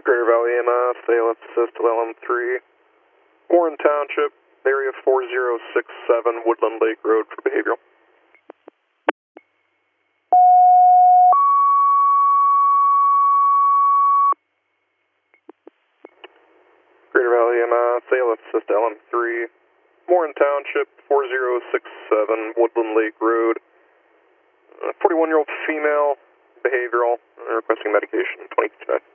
Greater Valley EMS, ALS assist to LM3, Warren Township, area 4067, Woodland Lake Road for behavioral. Greater Valley EMS, ALS assist to LM3, Warren Township, 4067, Woodland Lake Road. 41-year-old female, behavioral, requesting medication, 22 today.